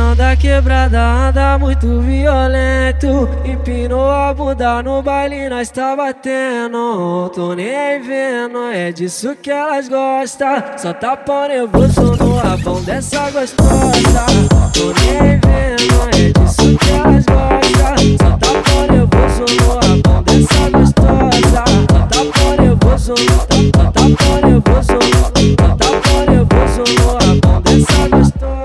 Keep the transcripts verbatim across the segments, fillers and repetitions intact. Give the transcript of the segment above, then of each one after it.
menor da quebrada anda muito violento. Empinou a bunda no baile, nós tá batendo. Tô nem vendo, é disso que elas gostam. Só tapão nervoso no rabão dessa gostosa. Tô nem vendo, é disso que elas gostam. Só tapão nervoso no rabão dessa gostosa. Só tapão nervoso, só tapão nervoso, só tapão nervoso no rabão dessa gostosa.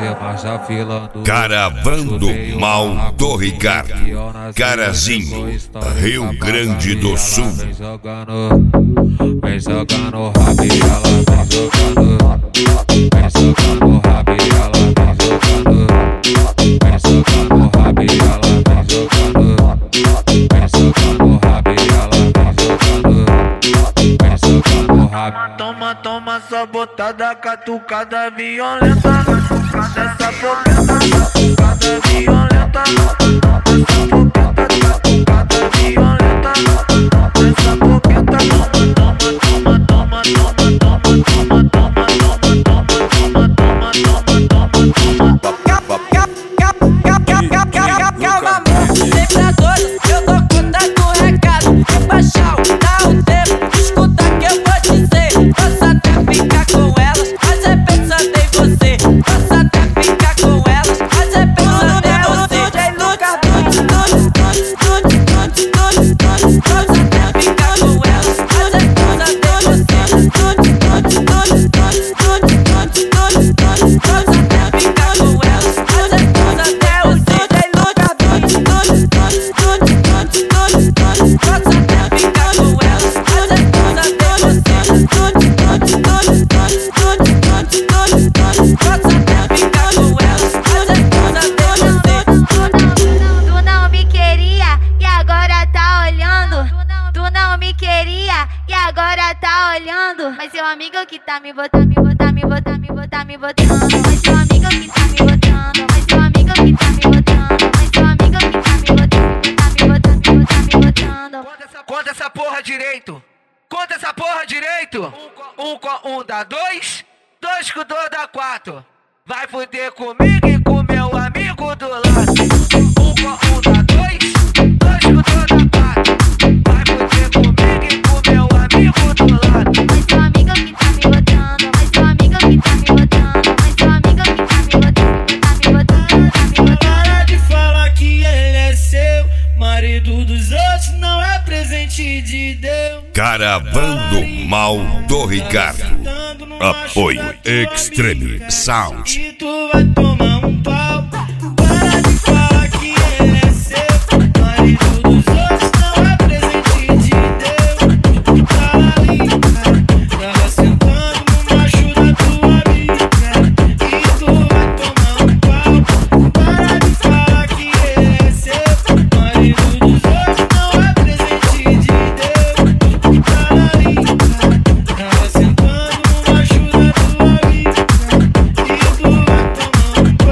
Caravando Mal do Ricardo, Carazinho, Rio Grande do Sul. Vem jogando, vem jogando rabo e ela vem jogando. Vem jogando rabo e ela vem jogando. Vem jogando rabo e ela vem jogando. Vem jogando rabo e ela vem jogando. Vem jogando rabo. Toma, toma sua botada, catucada violenta. Dessa boqueta, catucada violenta. Dessa boqueta, catucada violenta. Dessa boqueta, toma, toma, toma, toma, toma, toma, toma, toma, toma, toma, toma, toma, toma, toma. Calma, amor, sempre doido, eu tô contando um recado. Que baixar, dá o tempo, escuta que eu vou dizer. Posso até ficar com elas, mas é pensando em você. Posso até ficar com elas, mas é pensando em você. Jay Lucas, Dudes, Dudes, Dudes, Dudes, Dudes, Dudes, Dudes. Posso até ficar com elas, mas é pensando em você. Dudes, Dudes, Dudes, Dudes, Dudes, Dudes, Dudes, Dudes. Posso até ficar com elas, mas é pensando em você. Jay Lucas, Dudes, Dudes, Dudes, Dudes, Dudes, Dudes, Dudes. Posso até ficar com elas, mas é pensando em você. Dudes, Dudes, Dudes, Dudes, Dudes, Dudes, Dudes, Dudes. Posso até ficar com elas, mas é pensando em você. Tu não me queria e agora tá olhando. Tu não me queria e agora tá olhando. Mas seu amigo que tá me botando, me botar, me botar, me botar, me botando. Mas seu amigo que tá me botando, mas seu amigo que tá me botando, mas seu amigo que tá me botando, me botar, me botar, me botando. Conta essa, conta essa porra direito. Conta essa porra direito. Um com um dá dois, dois com dois dá quatro. Vai fuder comigo e com meu amigo do lado. Um com um dá dois, dois com dois dá quatro. Vai fuder comigo e com meu amigo do lado. Mas seu amigo que tá me botando, mas seu amigo que tá me botando, mas seu amigo que tá me botando, tá me botando, tá me botando. Para de falar que ele é seu, marido dos outros não é presente de Deus. Caravando Mal do Ricardo. Apoio Extreme Sound. E tu vai tomar um pau. Para de falar que ele é seu, marido dos outros não é presente de Deus. Tá ali, tava sentando no macho da tua amiga. E tu vai tomar um pau. Para de falar que ele é seu, marido dos outros não é presente de Deus. Tá ali, tava sentando no macho da tua amiga. E tu vai tomar um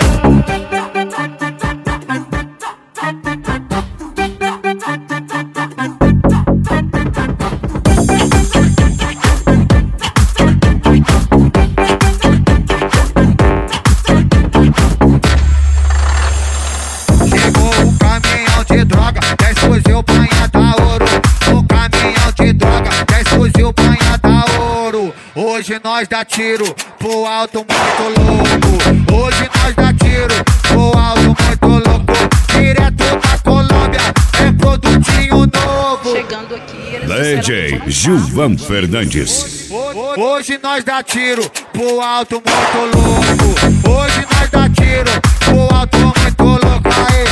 Chegou o caminhão de droga, dez fuzil banha da ouro. O caminhão de droga, dez fuzil banha da ouro. Hoje nós dá tiro pro alto muito louco. Hoje nós dá tiro pro alto muito louco. Direto da Colômbia, é produtinho novo. Chegando aqui, D J Gilvan Fernandes. Hoje nós dá tiro pro alto muito louco. Hoje nós dá tiro pro alto muito louco. Aê.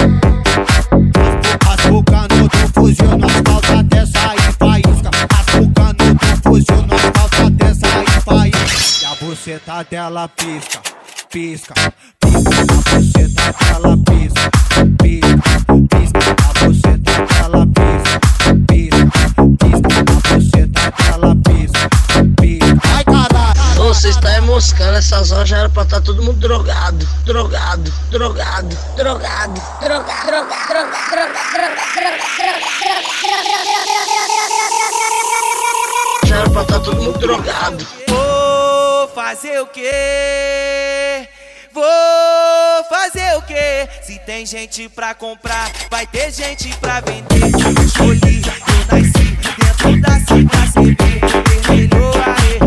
Açucando do fuzil, nós falta até sair faísca. Açucando do fuzil, nós falta até sair faísca. E a buceta dela pisca, pisca, pisca. A buceta dela pisca, pisca, pisca. A buceta dela pisca, pisca, pisca. A buceta dela pisca, pisca. Ai caralho! Você está moscando, essas horas já era pra estar todo mundo drogado, drogado, drogado, drogado, drogado, drogado, drogado, drogado, já era pra estar todo mundo drogado. Vou fazer o quê? Vou fazer Se tem gente pra comprar, vai ter gente pra vender. Eu escolhi, eu nasci dentro da C K C B. Vermelho, aê,